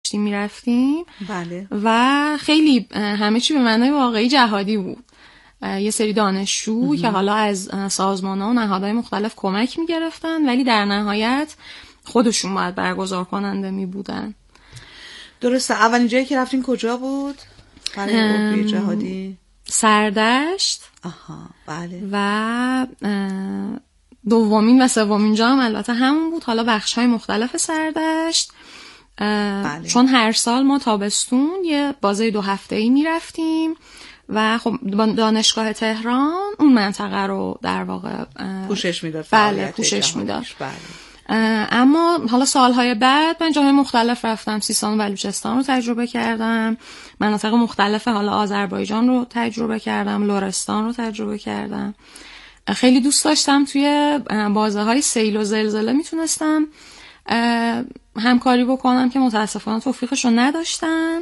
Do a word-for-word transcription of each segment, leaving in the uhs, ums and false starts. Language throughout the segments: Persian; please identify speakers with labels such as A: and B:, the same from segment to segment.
A: میرفتیم.
B: بله.
A: و خیلی همه چی به معنای واقعی جهادی بود. یه سری دانشجو که حالا از سازمان‌ها و نهادهای مختلف کمک میگرفتن ولی در نهایت خودشون باید برگزار کننده می بودن.
B: درسته. اولین جایی که رفتین کجا بود برای اردوی جهادی؟
A: سردشت.
B: آها بله.
A: و دومین و سومین جا هم البته همون بود، حالا بخش‌های مختلف سردشت. بله. چون هر سال ما تابستون یه بازه دو هفته‌ای می رفتیم و خب دانشگاه تهران اون منطقه رو در واقع
B: پوشش میداد.
A: بله پوشش میداد. بله. اما حالا سالهای بعد من جاهای مختلف رفتم، سیستان و بلوچستان رو تجربه کردم، مناطق مختلف حالا آذربایجان رو تجربه کردم، لرستان رو تجربه کردم. خیلی دوست داشتم توی بازه های سیل و زلزله میتونستم همکاری بکنم که متاسفانه توفیقش رو نداشتم،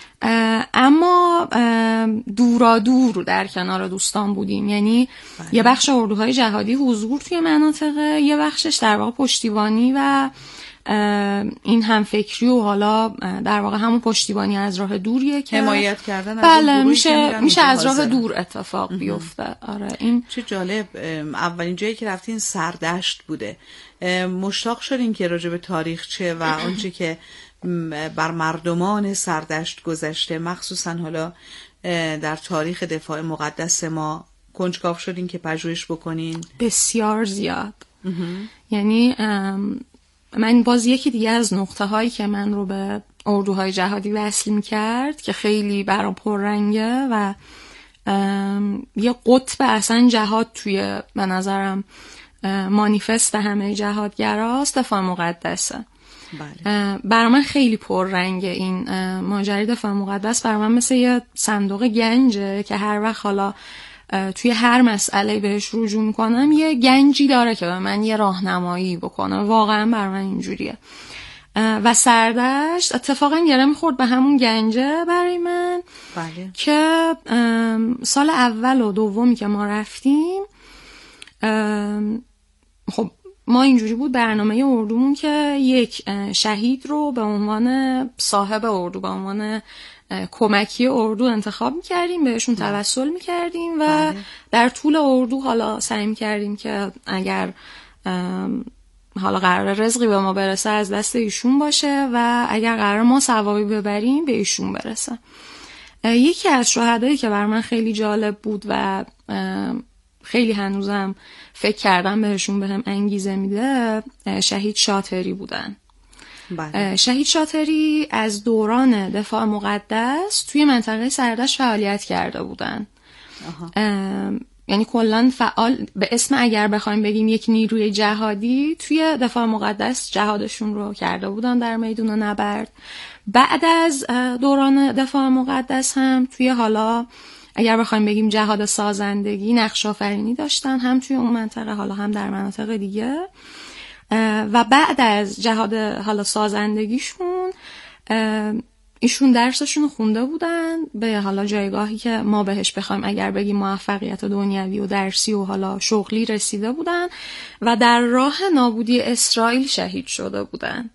A: اما دورا دور در کنار دوستان بودیم. یعنی بله. یه بخش اردوهای جهادی حضور توی مناطقه، یه بخشش در واقع پشتیبانی و این همفکری و حالا در واقع همون پشتیبانی از راه دوریه که
B: حمایت کردن از
A: بله میشه میشه از راه دور اتفاق بیفته. آره این
B: چه جالب. اولین جایی که رفتین سردشت بوده. مشتاق شدین که راجع به تاریخچه و آنچه که بر مردمان سردشت گذشته، مخصوصا حالا در تاریخ دفاع مقدس ما کنجکاو شدین که پژوهش بکنین؟
A: بسیار زیاد. یعنی من باز یکی دیگه از نقطه هایی که من رو به اردوهای جهادی وصل می‌کرد که خیلی برام پررنگه و یه قطب اصلا جهاد توی به نظرم مانیفست همه جهادگراست، دفاع مقدسه. بله. برای من خیلی پررنگه این ماجرای دفاع مقدس. برای من مثل یه صندوق گنجه که هر وقت حالا توی هر مسئله بهش رجوع میکنم یه گنجی داره که به من یه راهنمایی بکنه. واقعا برای من اینجوریه. و سردشت اتفاقا گره میخورد به همون گنجه برای من.
B: بله.
A: که سال اول و دومی که ما رفتیم خب ما اینجوری بود برنامه اردومون که یک شهید رو به عنوان صاحب اردو، به عنوان کمکی اردو انتخاب میکردیم، بهشون توسل میکردیم و بله. در طول اردو حالا سعی میکردیم که اگر حالا قرار رزقی به ما برسه از دست ایشون باشه و اگر قرار ما ثوابی ببریم به ایشون برسه. یکی از شهدایی که بر من خیلی جالب بود و خیلی هنوزم فکر کردم بهشون بهم انگیزه میده، شهید شاطری بودن. بله. شهید شاطری از دوران دفاع مقدس توی منطقه سردشت فعالیت کرده بودن. یعنی کلن فعال به اسم اگر بخوایم بگیم یک نیروی جهادی توی دفاع مقدس جهادشون رو کرده بودن در میدون نبرد. بعد از دوران دفاع مقدس هم توی حالا اگر بخوایم بگیم جهاد سازندگی نقش آفرینی داشتن، هم توی اون منطقه حالا هم در مناطق دیگه. و بعد از جهاد حالا سازندگیشون ایشون درسشون رو خونده بودن به حالا جایگاهی که ما بهش بخوایم اگر بگیم موفقیت دنیوی و درسی و حالا شغلی رسیده بودن و در راه نابودی اسرائیل شهید شده بودن.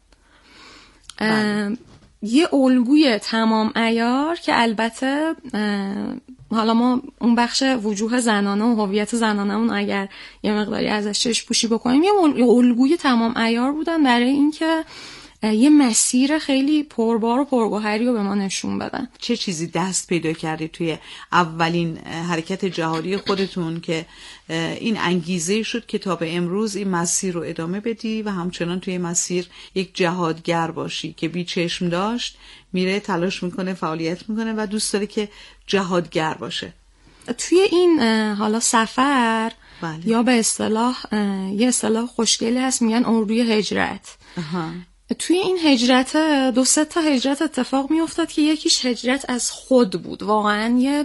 A: یه الگوی تمام عیار که البته حالا ما اون بخش وجوه زنانه و هویت زنانمون اگر یه مقداری ازش چشم پوشی بکنیم یه الگوی تمام عیار بودن برای اینکه یه مسیر خیلی پربار و پرگوهری رو به ما نشون بدن.
B: چه چیزی دست پیدا کردی توی اولین حرکت جهادی خودتون که این انگیزه شد که تا به امروز این مسیر رو ادامه بدی و همچنان توی مسیر یک جهادگر باشی که بی چشم داشت میره تلاش میکنه فعالیت میکنه و دوست داره که جهادگر باشه؟
A: توی این حالا سفر
B: بله.
A: یا به اصطلاح یه اصطلاح خوشگلی هست میگن اردوی هجرت.
B: اها.
A: توی این هجرت دو سه تا هجرت اتفاق می افتاد که یکیش هجرت از خود بود. واقعا یه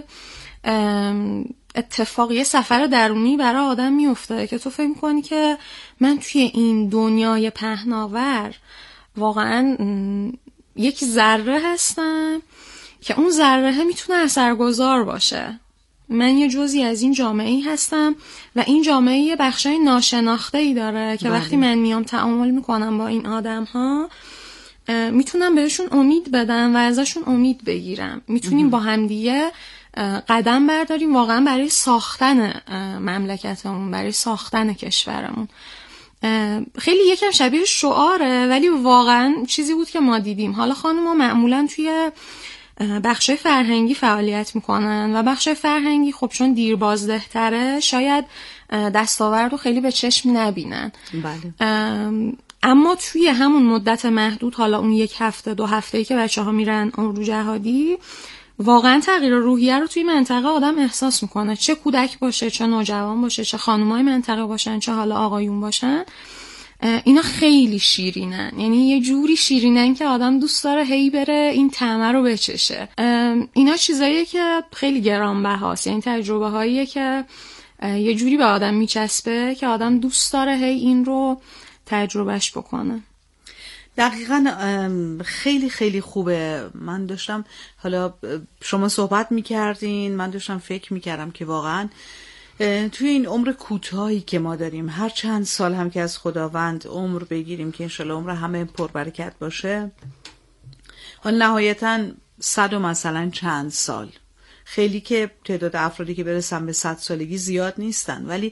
A: اتفاق یه سفر درونی برای آدم می افتاد که تو فکر کنی که من توی این دنیای پهناور واقعا یک ذره هستم که اون ذره میتونه اثرگذار باشه. من یه جزئی از این جامعه‌ای هستم و این جامعه یه بخشای ناشناخته‌ای داره که وقتی من میام تعامل میکنم با این آدم‌ها میتونم بهشون امید بدم و ازشون امید بگیرم. میتونیم با همدیگه قدم برداریم واقعا برای ساختن مملکتمون، برای ساختن کشورمون. خیلی یکم شبیه شعاره ولی واقعا چیزی بود که ما دیدیم. حالا خانم‌ها معمولا توی بخشای فرهنگی فعالیت میکنن و بخشای فرهنگی خب چون دیر بازده‌تره شاید دستاورد رو خیلی به چشم نبینن.
B: بله.
A: اما توی همون مدت محدود، حالا اون یک هفته دو هفته‌ای که بچه‌ها میرن اردو جهادی، واقعا تغییر روحیه رو توی منطقه آدم احساس میکنه، چه کودک باشه، چه نوجوان باشه، چه خانمای منطقه باشن، چه حالا آقایون باشن. اینا خیلی شیرینن، یعنی یه جوری شیرینن که آدم دوست داره هی بره این طعمه رو بچشه. اینا چیزاییه که خیلی گرانبهاست، یعنی تجربه هاییه که یه جوری به آدم میچسبه که آدم دوست داره هی این رو تجربهش بکنه.
B: دقیقاً خیلی خیلی خوبه. من داشتم حالا شما صحبت میکردین، من داشتم فکر میکردم که واقعاً توی این عمر کوتاهی که ما داریم، هر چند سال هم که از خداوند عمر بگیریم که انشالله عمر همه پربرکت باشه، حالا نهایتاً صد و مثلا چند سال، خیلی که تعداد افرادی که برسن به صد سالگی زیاد نیستن، ولی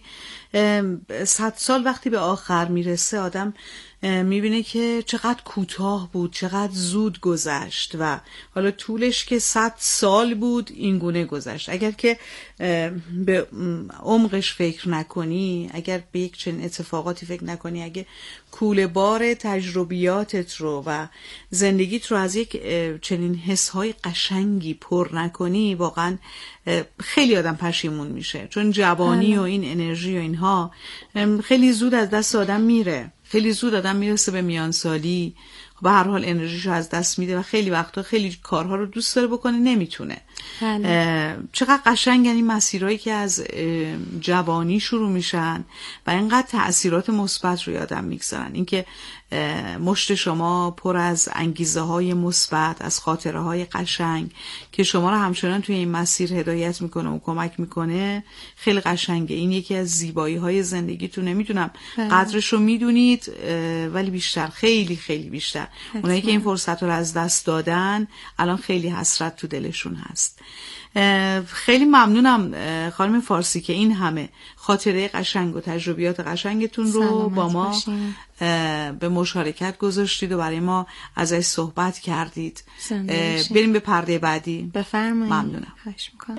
B: صد سال وقتی به آخر میرسه آدم میبینه که چقدر کوتاه بود، چقدر زود گذشت و حالا طولش که صد سال بود این گونه گذشت. اگر که به عمقش فکر نکنی، اگر به یک چنین اتفاقاتی فکر نکنی، اگر کوله بار تجربیاتت رو و زندگیت رو از یک چنین حسهای قشنگی پر نکنی، واقعا خیلی آدم پشیمون میشه، چون جوانی و این انرژی و اینها خیلی زود از دست آدم میره، خیلی زود آدم میرسه به میانسالی، به هر حال انرژیشو از دست میده و خیلی وقتا خیلی کارها رو دوست داره بکنه نمیتونه. چقدر قشنگن این مسیرهایی که از جوانی شروع میشن و اینقدر تأثیرات مثبت روی آدم میگذارن. اینکه مشت شما پر از انگیزه های مثبت، از خاطره های قشنگ که شما رو همچنان توی این مسیر هدایت میکنه و کمک میکنه، خیلی قشنگه. این یکی از زیبایی های زندگیتون. نمیدونم قدرش رو میدونید، ولی بیشتر، خیلی خیلی بیشتر اونایی که این فرصت رو از دست دادن الان خیلی حسرت تو دلشون هست. خیلی ممنونم خانم فارسی که این همه خاطره قشنگ و تجربیات قشنگتون رو با ما باشیم. به مشارکت گذاشتید و برای ما ازش صحبت کردید. بریم به پرده بعدی.
A: بفرمایید.
B: ممنونم.
A: خواهش میکنم.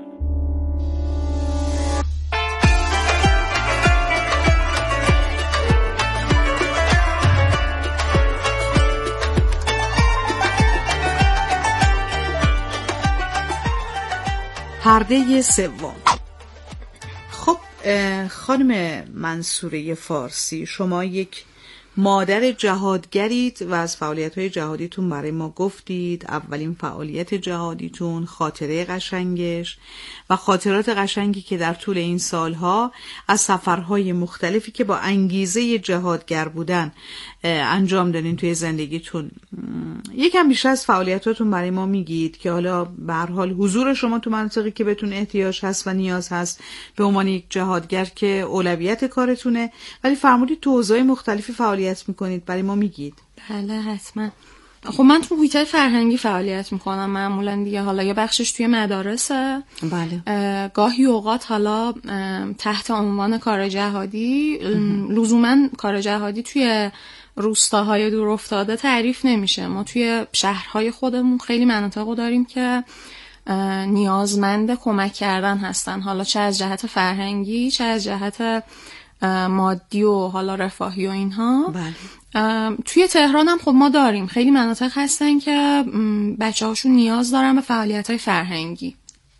B: پرده سوم. خب خانم منصوره فارسی، شما یک مادر جهادگرید و از فعالیت‌های جهادیتون برای ما گفتید. اولین فعالیت جهادیتون، خاطره قشنگش و خاطرات قشنگی که در طول این سالها از سفرهای مختلفی که با انگیزه جهادگر بودن انجام دادین توی زندگیتون. یکم بیشتر از فعالیتاتون برای ما میگید که حالا به هر حال حضور شما تو مناطقی که بهتون احتیاج هست و نیاز هست به عنوان یک جهادگر که اولویت کارتونه، ولی فرمودید تو حوزه‌های مختلفی فعالیت میکنید، برای ما میگید.
A: بله حتما. خب من تو محیط فرهنگی فعالیت میکنم معمولا دیگه، حالا یه بخشش توی مدارسه.
B: بله.
A: گاهی اوقات حالا تحت عنوان کار جهادی، لزوما کار جهادی توی روستاهای دور افتاده تعریف نمیشه. ما توی شهرهای خودمون خیلی مناطق داریم که نیازمند کمک کردن هستن، حالا چه از جهت فرهنگی چه از جهت مادی و حالا رفاهی و اینها.
B: بله.
A: توی تهران هم خب ما داریم خیلی مناطق هستن که بچه هاشون نیاز دارن به فعالیت های فرهنگی.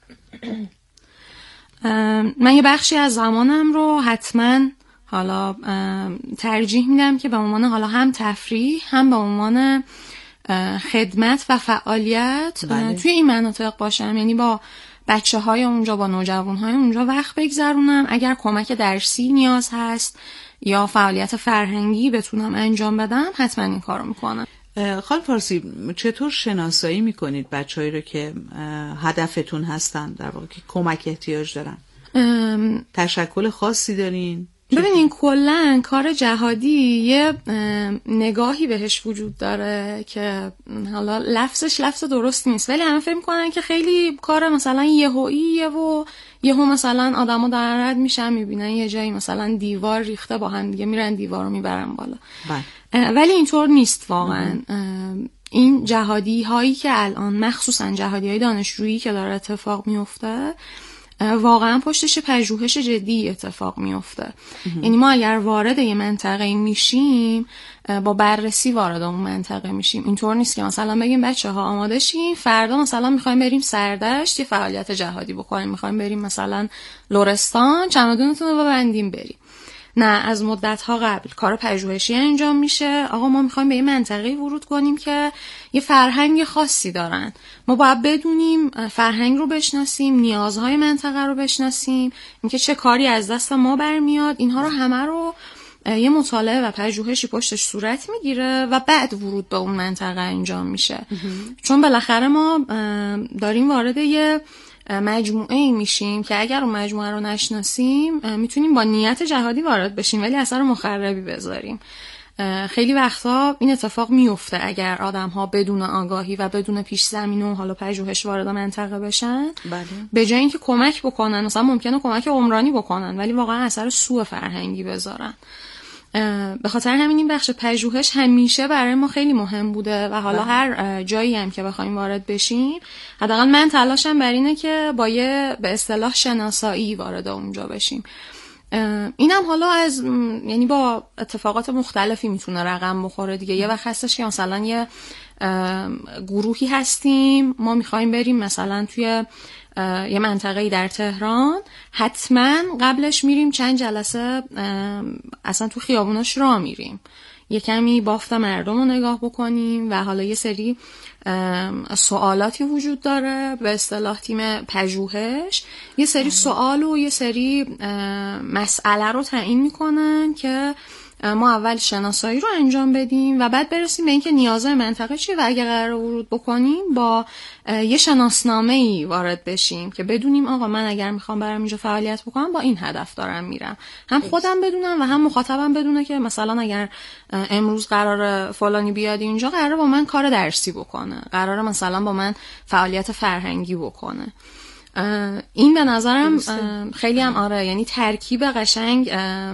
A: من یه بخشی از زمانم رو حتما حالا ترجیح میدم که به عنوان حالا هم تفریح هم به عنوان خدمت و فعالیت
B: بله.
A: توی این مناطق باشم، یعنی با بچه های اونجا، با نوجوان های اونجا وقت بگذرونم. اگر کمک درسی نیاز هست یا فعالیت فرهنگی بتونم انجام بدم حتما این کارو میکنم.
B: خانم فارسی، چطور شناسایی میکنید بچه‌هایی رو که هدفتون هستن، در واقع که کمک احتیاج دارن؟ ام... تشکل خاصی دارین؟
A: ببینین کلن کار جهادی یه نگاهی بهش وجود داره که حالا لفظش لفظ درست نیست، ولی همه فکر میکنن که خیلی کار مثلا یهوییه و یهو مثلا آدما دارن رد میشن میبینن یه جایی مثلا دیوار ریخته با هم دیگه میرن دیوارو میبرن بالا. ولی اینطور نیست واقعا. این جهادی هایی که الان مخصوصا جهادی های دانشجویی که داره اتفاق میفته واقعا پشتش پژوهش جدی اتفاق میفته. یعنی ما اگر وارد یه منطقه میشیم با بررسی وارد اون منطقه میشیم. اینطور نیست که مثلا بگیم بچه ها آماده شین فردا مثلا میخوایم بریم سردشت یه فعالیت جهادی بکنیم، میخوایم بریم مثلا لرستان چمدونتون رو ببندیم بریم. نه، از مدت‌ها قبل کار پژوهشی انجام میشه. آقا ما میخوایم به یه منطقه ورود کنیم که یه فرهنگ خاصی دارن، ما باید بدونیم فرهنگ رو بشناسیم، نیازهای منطقه رو بشناسیم، اینکه چه کاری از دست ما برمیاد. اینها رو همه رو یه مطالعه و پژوهشی پشتش صورت میگیره و بعد ورود به اون منطقه انجام میشه. چون بالاخره ما داریم وارد یه مجموعه ای میشیم که اگر اون مجموعه رو نشناسیم میتونیم با نیت جهادی وارد بشیم ولی اثر مخربی بذاریم. خیلی وقتا این اتفاق میفته اگر آدم ها بدون آگاهی و بدون پیش زمینه و حالا پژوهش وارد منطقه بشن. بله. به جای اینکه کمک بکنن مثلا ممکنه کمک عمرانی بکنن ولی واقعا اثر سوء فرهنگی بذارن. به خاطر همین این بخش پژوهش همیشه برای ما خیلی مهم بوده و حالا هر جایی هم که بخوایم وارد بشیم حداقل من تلاشم بر اینه که با یه به اصطلاح شناسایی وارد اونجا بشیم. اینم حالا از یعنی با اتفاقات مختلفی میتونه رقم بخوره دیگه. یه وقت هستش که مثلا یه گروهی هستیم ما میخوایم بریم مثلا توی یه منطقه‌ای در تهران، حتما قبلش میریم چند جلسه اصلا تو خیابوناش راه میریم، یه کمی بافت مردم رو نگاه بکنیم و حالا یه سری سوالاتی وجود داره به اصطلاح تیم پژوهش یه سری سوال و یه سری مسئله رو تعیین میکنن که ما اول شناسایی رو انجام بدیم و بعد برسیم به اینکه نیازهای منطقه چیه و اگر قرار ورود بکنیم با یه شناسنامه‌ای وارد بشیم که بدونیم آقا من اگر میخوام برام اینجا فعالیت بکنم با این هدف دارم میرم، هم خودم بدونم و هم مخاطبم بدونه که مثلا اگر امروز قرار فلانی بیاد اینجا قراره با من کار درسی بکنه، قراره مثلا با من فعالیت فرهنگی بکنه. این به نظرم خیلی هم آره یعنی ترکیب قشنگ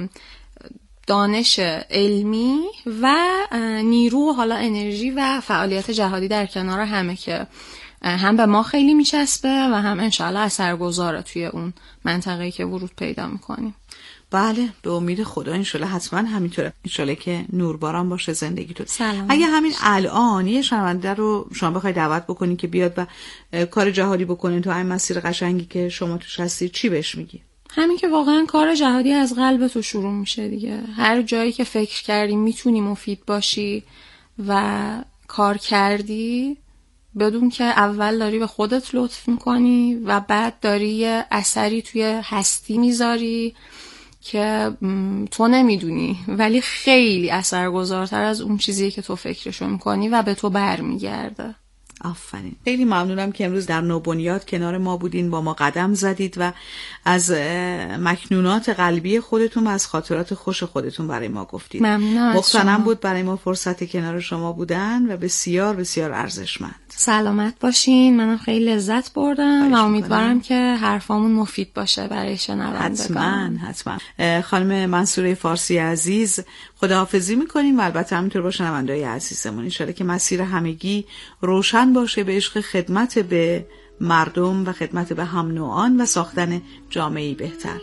A: دانش علمی و نیرو و حالا انرژی و فعالیت جهادی در کنار همه که هم به ما خیلی میچسبه و هم انشاءالله اثرگذاره توی اون منطقه‌ای که ورود پیدا میکنیم.
B: بله به امید خدا انشالله حتما همینطوره، انشالله که نورباران باشه زندگیتون. اگه همین الان یه شنونده رو شما بخوای دعوت بکنین که بیاد و کار جهادی بکنین تو این مسیر قشنگی که شما توش هستی چی بهش میگی؟
A: همین که واقعا کار جهادی از قلب تو شروع میشه دیگه. هر جایی که فکر کردی میتونی مفید باشی و کار کردی بدون که اول داری به خودت لطف میکنی و بعد داری یه اثری توی هستی میذاری که تو نمیدونی ولی خیلی اثرگذارتر از اون چیزیه که تو فکرشو میکنی و به تو برمیگرده.
B: آفرین. خیلی ممنونم که امروز در نوبنیاد کنار ما بودین، با ما قدم زدید و از مکنونات قلبی خودتون و از خاطرات خوش خودتون برای ما گفتید.
A: ممنونم.
B: مقتنم بود برای ما فرصت کنار شما بودن و بسیار بسیار ارزشمند.
A: سلامت باشین. منم خیلی لذت بردم و امیدوارم که حرفامون مفید باشه برای شنوندگان.
B: حتما حتما. خانم منصوره فارسی عزیز خداحافظی میکنیم و البته همینطور با شنونده‌های عزیزمون ان شاءالله که مسیر همگی روشن باشه به عشق خدمت به مردم و خدمت به هم نوعان و ساختن جامعه‌ای بهتر.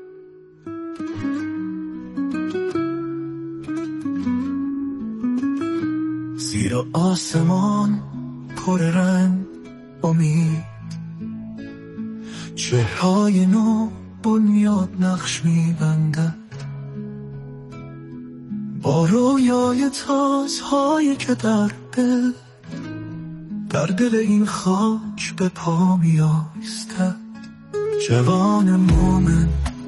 C: زیر آسمان پر رنگ امید، چهرهای نو بنیاد نقش می‌بندد با رویای تازهایی که در دل در دل این خاک به پا می‌ایستد. جوان مومن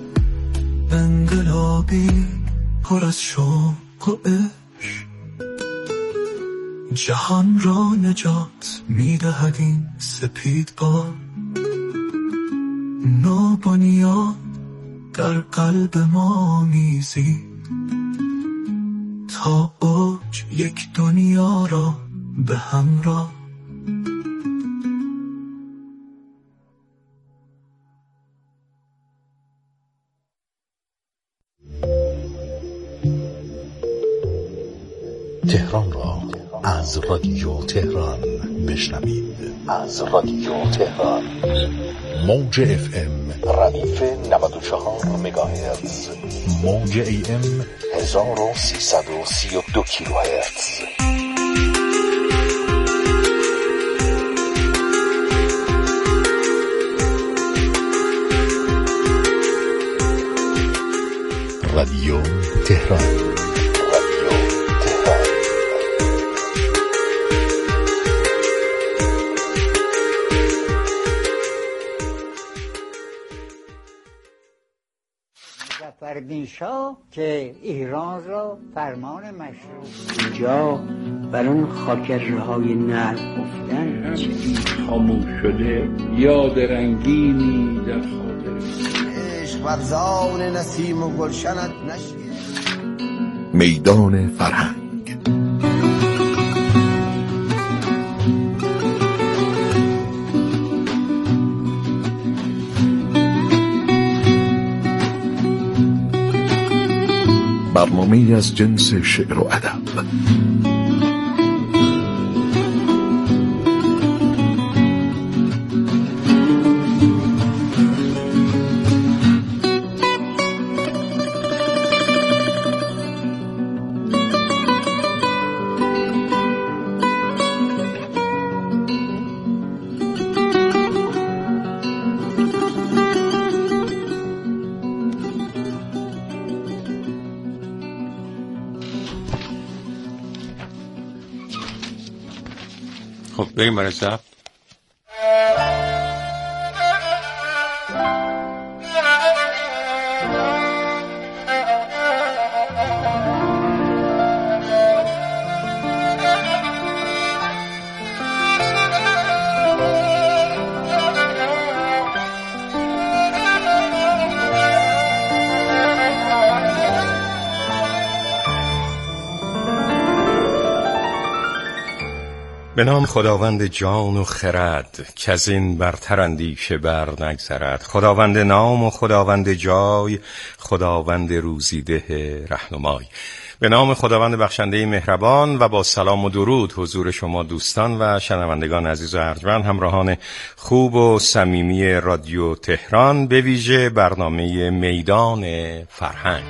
C: انقلابی پر از شوق و عشق، جهان را نجات می‌دهد این سپید باد. نوبنیاد در قلب ما میزی تا اوج یک دنیا را به همراه.
D: تهران را از رادیو تهران بشنوید. از رادیو تهران موج اف ام ردیف نود و چهار مگاهرتز، موج ای ام هزار و سیصد و سی و دو کیلوهرتز. رادیو تهران.
E: فردین شاه که ایران را فرمان مشروع اینجا بر اون خاکرهای نرم گفتن
F: خاموش شده یاد رنگینی در خاطر
G: عشق ورزان نسیم و گلشنت نشید.
D: میدان فرهنگ. برنامه‌ای از جنس شعر و ادب.
H: خب بریم برای ضبط. به نام خداوند جان و خرد که از این برتر اندیشه بر نگذرد. خداوند نام و خداوند جای، خداوند روزیده رهنمای. به نام خداوند بخشنده مهربان و با سلام و درود حضور شما دوستان و شنوندگان عزیز و ارجمند، همراهان خوب و صمیمی رادیو تهران، به ویژه برنامه میدان فرهنگ.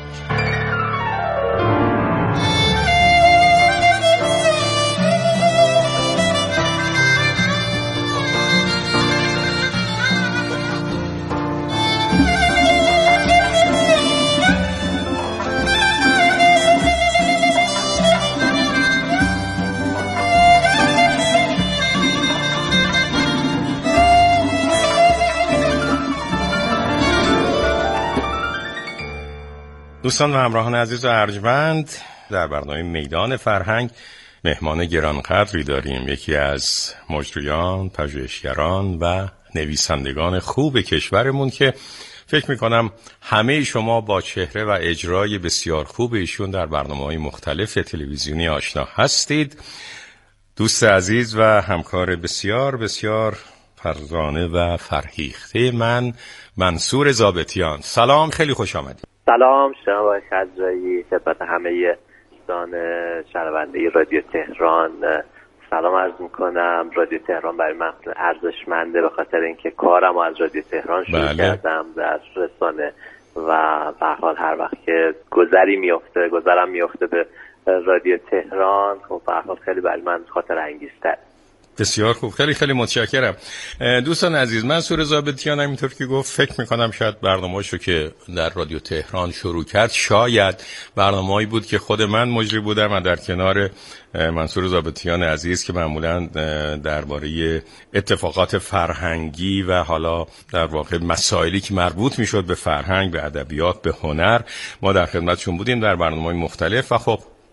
H: دوستان و همراهان عزیز و ارجمند، در برنامه میدان فرهنگ مهمان گرانقدری داریم. یکی از مجریان، پژوهشگران و نویسندگان خوب کشورمون که فکر میکنم همه شما با چهره و اجرای بسیار خوب ایشون در برنامه‌های مختلف تلویزیونی آشنا هستید. دوست عزیز و همکار بسیار بسیار فرزانه و فرهیخته من، منصور ضابطیان. سلام، خیلی خوش آمدید.
I: سلام، شما با خضرایی خدمت همه دوستان شنونده رادیو تهران سلام عرض میکنم. رادیو تهران برای من ارزشمنده به خاطر اینکه کارم از رادیو تهران شروع بله. کردم در رسانه و به هر حال هر وقت که گذری میفته گذرم میفته به رادیو تهران، خب به هر حال خیلی برای من خاطر انگیزتر.
H: بسیار خوب، خیلی خیلی متشکرم. دوستان عزیز، منصور ضابطیان همینطور که گفت فکر میکنم شاید برنامه‌شو که در رادیو تهران شروع کرد شاید برنامه‌ای بود که خود من مجری بودم و در کنار منصور ضابطیان عزیز که معمولا درباره اتفاقات فرهنگی و حالا در واقع مسائلی که مربوط میشد به فرهنگ، به ادبیات، به هنر ما در خدمتشون بودیم در برنامه‌های مختلف و خب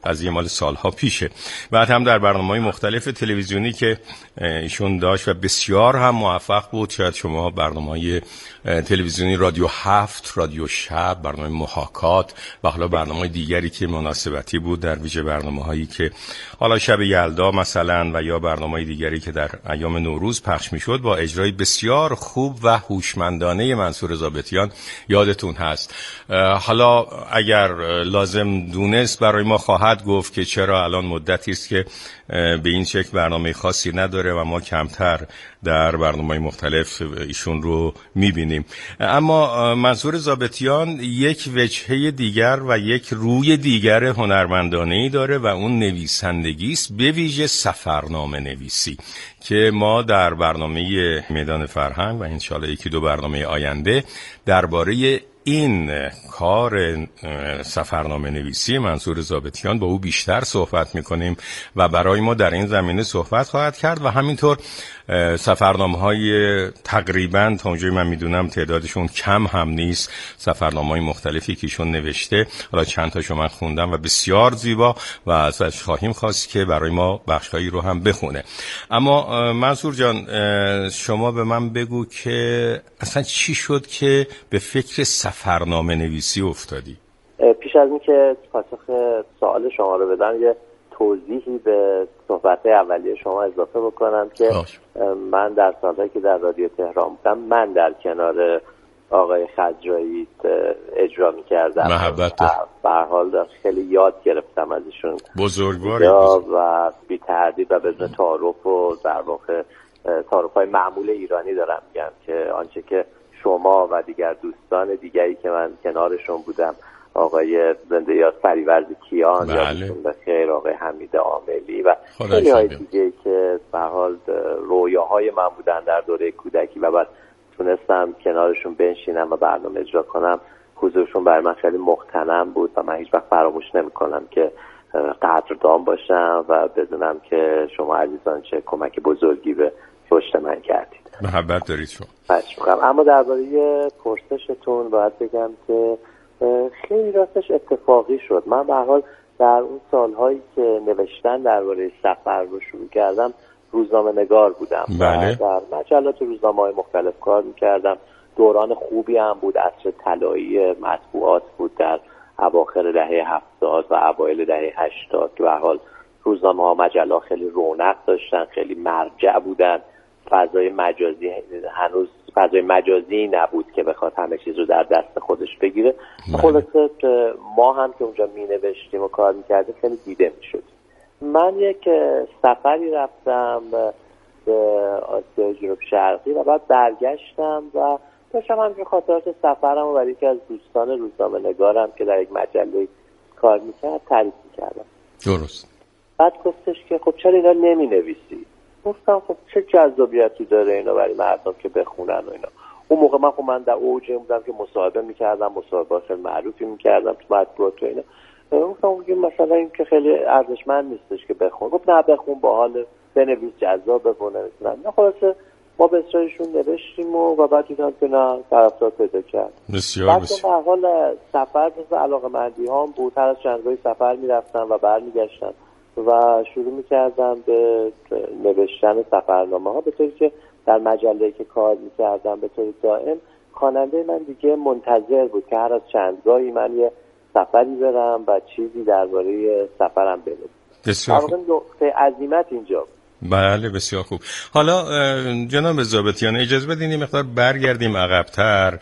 H: از یه مال سالها پیشه. بعد هم در برنامه‌های مختلف تلویزیونی که ایشون داشت و بسیار هم موفق بود. شاید شما برنامه‌های تلویزیونی رادیو هفت، رادیو شب، برنامه محاکات و حالا برنامه‌های دیگری که مناسبتی بود، در ویژه برنامه‌هایی که حالا شب یلدا مثلا و یا برنامه‌های دیگری که در ایام نوروز پخش می‌شد با اجرای بسیار خوب و هوشمندانه منصور ضابطیان یادتون هست. حالا اگر لازم دونست برای ما خواهد گفت که چرا الان مدتی است که به این شکل برنامه خاصی نداره و ما کمتر در برنامه‌های مختلف ایشون رو می‌بینیم. اما منصور ضابطیان یک وجهه دیگر و یک روی دیگر هنرمندانه‌ای داره و اون نویسندگی است، به ویژه سفرنامه نویسی که ما در برنامه میدان فرهنگ و انشالله یکی دو برنامه آینده درباره این کار سفرنامه نویسی منصور ضابطیان با او بیشتر صحبت میکنیم و برای ما در این زمینه صحبت خواهد کرد و همینطور سفرنامه‌های تقریباً تا اونجایی من میدونم تعدادشون کم هم نیست، سفرنامه‌های مختلفی که ایشون نوشته، حالا چند تاشو من خوندم و بسیار زیبا و ازش خواهیم خواست که برای ما بخشایی رو هم بخونه. اما منصور جان شما به من بگو که اصلا چی شد که به فکر سفرنامه نویسی افتادی؟
I: پیش از این که پاسخ سوال شما رو بدم یه توضیحی به صحبت اولیه شما اضافه بکنم که آش. من در سالهایی که در رادیو تهران بودم من در کنار آقای خضرایی اجرا می‌کردم.
H: محبت
I: به هر حال خیلی یاد گرفتم از ایشون.
H: بزرگواری
I: و بی تردید و بدون تعارف و در واقع تعارف‌های معمول ایرانی دارم میگم که آنچه که شما و دیگر دوستان دیگری که من کنارشون بودم، آقای زنده یاد فریورز کیان،
H: بله.
I: یادتون بخیر، آقای حمید عاملی و خیلی های دیگه که به هر حال رویاهای من بودن در دوره کودکی و بعد تونستم کنارشون بنشینم و برنامه اجرا کنم. حضورشون برای من خیلی مغتنم بود و من هیچ وقت فراموش نمی‌کنم که قدردان باشم و بدونم که شما عزیزان چه کمک بزرگی به رشد من کردید.
H: محبت دارید شما.
I: اما درباره پرسشتون باید بگم که خیلی راستش اتفاقی شد. من به هر حال در اون سالهایی که نوشتن درباره سفر رو شروع کردم روزنامه نگار بودم.
H: بله.
I: در مجلات روزنامه‌های مختلف کار می‌کردم. دوران خوبی هم بود، عصر طلایی مطبوعات بود در اواخر دهه هفتاد و اوایل دهه هشتاد که به هر حال روزنامه‌ها مجلات خیلی رونق داشتن، خیلی مرجع بودن. فضای مجازی هنوز فضای مجازی نبود که بخواد همه چیز رو در دست خودش بگیره. خلاصه ما هم که اونجا می نوشتیم و کار میکردیم خیلی دیده میشد. من یک سفری رفتم به آسیای جنوب شرقی و بعد برگشتم و داشتم همینجور خاطرات سفرم و برای یکی از دوستان روزنامه نگارم که در یک مجله کار میکرد تعریف میکردم.
H: درست.
I: بعد گفتش که خب چرا اینا نمی نویسی؟ گفتم خب چه جذابیتی داره اینا برای مردم که بخونن و اینا. اون موقع من خب من در اوج بودم که مصاحبه میکردم، مصاحبه خیلی معروفی میکردم تو مطبوعات و اینا. گفتم که مثلا این که خیلی ارزشمند نیستش که بخون. گفت نه بخون، باحال، بنویس، جذاب بخونه مثلا. نه خلاصه ما به اصرارشون نوشتیم و, و بعد دیدم که نه طرفدار پیدا کرد.
H: بسیار بسیار.
I: بعد به حال سفر جزو علاقه‌مندی هام بود. هر از چند روزی سفر میرفتم و برمیگشتم و شروع میکردم به نوشتن سفرنامه ها، به طوری که در مجله‌ای که کار میکردم به طور دائم خواننده من دیگه منتظر بود که هر از چندگاهی من یه سفری برم و چیزی درباره سفرم بنویسم.
H: بسیار خوب.
I: نقطه عزیمت اینجا بود.
H: بله بسیار خوب. حالا جناب ضابطیان اجازه بدین یه مقدار برگردیم عقب‌تر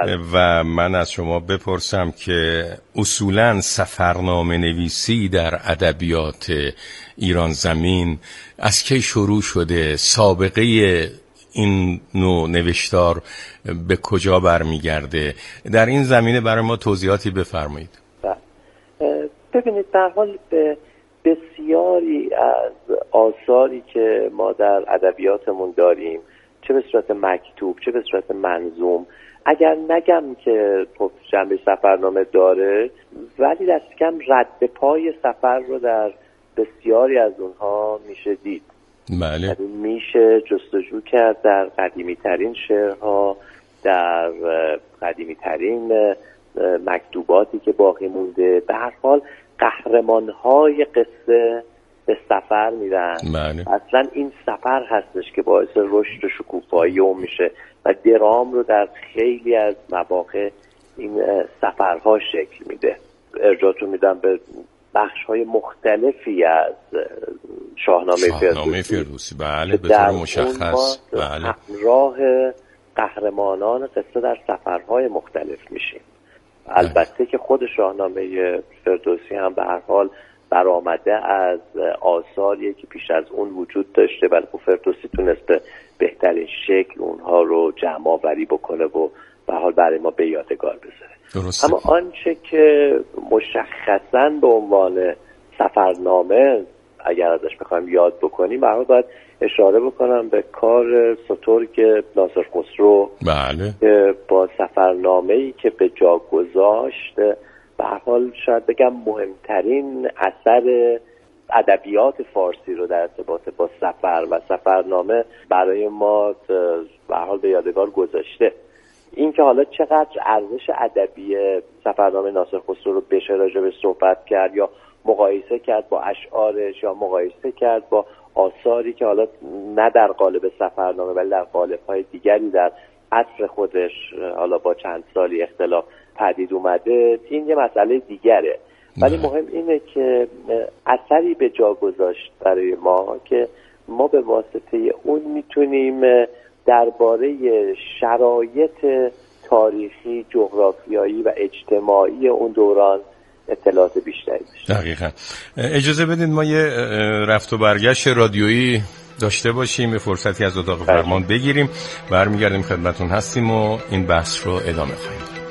H: و من از شما بپرسم که اصولاً سفرنامه نویسی در ادبیات ایران زمین از کی شروع شده؟ سابقه این نوع نوشتار به کجا برمیگرده؟ در این زمینه برای ما توضیحاتی بفرمایید.
I: ببینید در حال به بسیاری از آثاری که ما در ادبیاتمون داریم، چه به صورت مکتوب چه به صورت منظوم، اگر نگم که خب جنبه سفرنامه داره، ولی دست کم رد پای سفر رو در بسیاری از اونها میشه دید.
H: بله.
I: میشه جستجو کرد در قدیمی ترین شعرها، در قدیمی ترین مکتوباتی که باقی مونده. به هر حال قهرمان‌های قصه به سفر میرن.
H: بله.
I: اصلا این سفر هستش که باعث رشد و شکوفایی اون میشه و درام رو در خیلی از مواقع این سفرها شکل میده. ارجاعتون میدم به بخش‌های مختلفی از شاهنامه,
H: شاهنامه
I: فردوسی.
H: فردوسی بله به طور مشخص بله.
I: همراه قهرمانان قصه در سفرهای مختلف میشیم. البته که خود شاهنامه فردوسی هم به هر حال برآمده از آثاریه که پیش از اون وجود داشته، ولی فردوسی تونست به بهترین شکل اونها رو جمع آوری بکنه و به حال برای ما به یادگار بذاره.
H: درسته.
I: اما آنچه که مشخصاً به عنوان سفرنامه اگر ازش بخوایم یاد بکنیم، به حال باید اشاره بکنم به کار سترگ ناصر خسرو
H: بله.
I: که با سفرنامه‌ای که به جا گذاشت به هر حال شاید بگم مهمترین اثر ادبیات فارسی رو در ارتباط با سفر و سفرنامه برای ما به هر حال به یادگار گذاشته. این که حالا چقدر ارزش ادبی سفرنامه ناصر خسرو رو بشه راجع به صحبت کرد یا مقایسه کرد با اشعارش یا مقایسه کرد با آثاری که حالا نه در قالب سفرنامه ولی در قالب‌های دیگری در عصر خودش حالا با چند سالی اختلاف پدید اومده، این یه مسئله دیگره. ولی مهم اینه که اثری به جا گذاشت برای ما که ما به واسطه اون میتونیم درباره شرایط تاریخی، جغرافیایی و اجتماعی اون دوران اطلاعات بیشتری داشتیم.
H: دقیقاً. اجازه بدید ما یه رفت و برگشت رادیویی داشته باشیم، یه فرصتی از اتاق فرمان بگیریم، برمیگردیم خدمتون هستیم و این بحث رو ادامه خواهیم داد.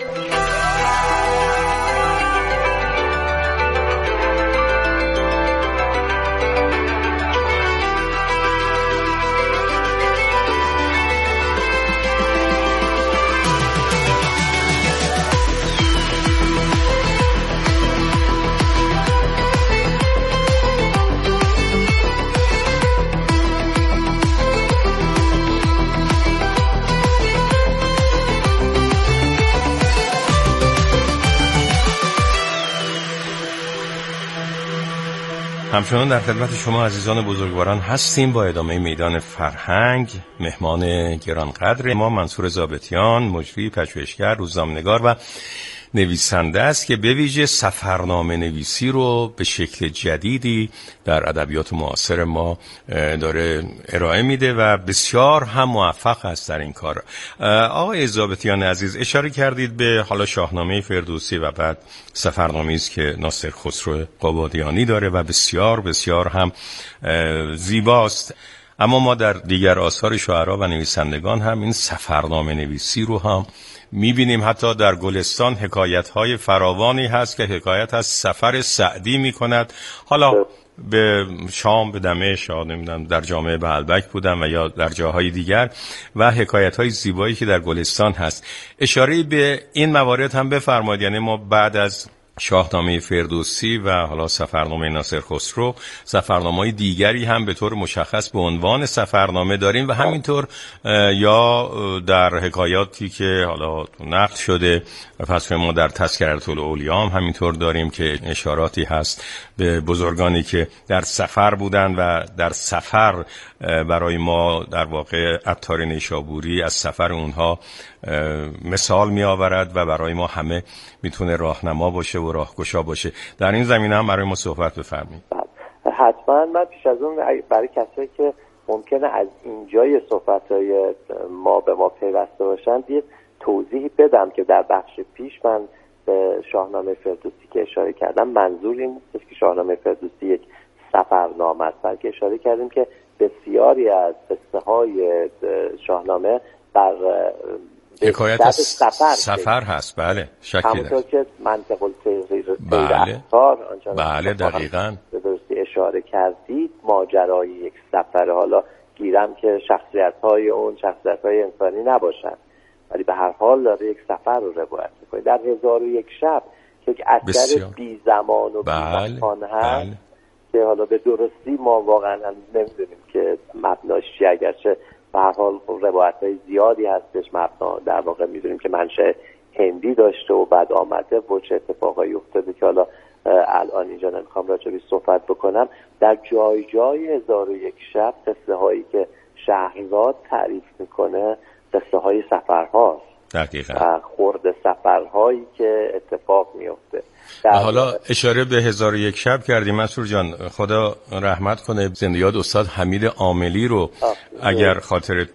H: همچنان در خدمت شما عزیزان بزرگواران هستیم با ادامه میدان فرهنگ. مهمان گرانقدر ما منصور ضابطیان، مجری، پژوهشگر، روزنامه‌نگار و نویسنده است که به ویژه سفرنامه نویسی رو به شکل جدیدی در ادبیات معاصر ما داره ارائه میده و بسیار هم موفق است در این کار. آقای ضابطیان عزیز، اشاره کردید به حالا شاهنامه فردوسی و بعد سفرنامه‌ای است که ناصر خسرو قبادیانی داره و بسیار بسیار هم زیباست. اما ما در دیگر آثار شاعرها و نویسندگان هم این سفرنامه نویسی رو هم میبینیم. حتی در گلستان حکایت‌های فراوانی هست که حکایت از سفر سعدی میکند. حالا به شام، به دمشق، نمیدونم در جامعه بعلبک بودم و یا در جاهای دیگر و حکایت‌های زیبایی که در گلستان هست. اشاره به این موارد هم بفرمایید. یعنی ما بعد از شاهنامه فردوسی و حالا سفرنامه ناصر خسرو سفرنامه‌های دیگری هم به طور مشخص به عنوان سفرنامه داریم و همینطور یا در حکایاتی که حالا نقل شده و پس ما در تذکرة الاولیا هم همینطور داریم که اشاراتی هست به بزرگانی که در سفر بودن و در سفر برای ما در واقع عطار نیشابوری از سفر اونها مثال می آورد و برای ما همه میتونه راهنما باشه و راهگشا باشه. در این زمینه هم برای ما صحبت بفرمایید.
I: حتما. من پیش از اون برای کسایی که ممکنه از اینجای صحبت‌های ما به ما پیوسته باشن یه توضیحی بدم که در بخش پیش من به شاهنامه فردوسی که اشاره کردم منظور این نیست که شاهنامه فردوسی یک سفرنامه است، بلکه اشاره کردیم که بسیاری از قصه‌های شاهنامه بر
H: حکایت از سفر, سفر هست. بله شکی
I: همونطور که منطق التغییر
H: بله بله دقیقاً
I: به درستی اشاره کردید ماجرای یک سفر. حالا گیرم که شخصیت‌های اون شخصیت‌های انسانی نباشن ولی به هر حال داره یک سفر رو روایت می‌کنه. در هزار و یک شب که یک اثر بی زمان و
H: بله.
I: بی مکان هست
H: بله.
I: که حالا به درستی ما واقعا نمی‌دونیم که مبناش چی، اگرچه به هر حال روایت‌های زیادی هستش مبنا در واقع می‌دونیم که منشأ هندی داشته و بعد آمده و چه اتفاقایی افتاده که حالا الان اینجا اینجا نمیخوام راجبش صحبت بکنم. در جای جای هزار و یک شب قصه هایی که شهرزاد تعریف میکنه قصه های سفرهاست،
H: دقیقاً
I: خورد سفرهایی که اتفاق میفته.
H: حالا اشاره به هزار و یک شب کردیم مسرور جان، خدا رحمت کنه زنده یاد استاد حمید عاملی رو اگر خاطرت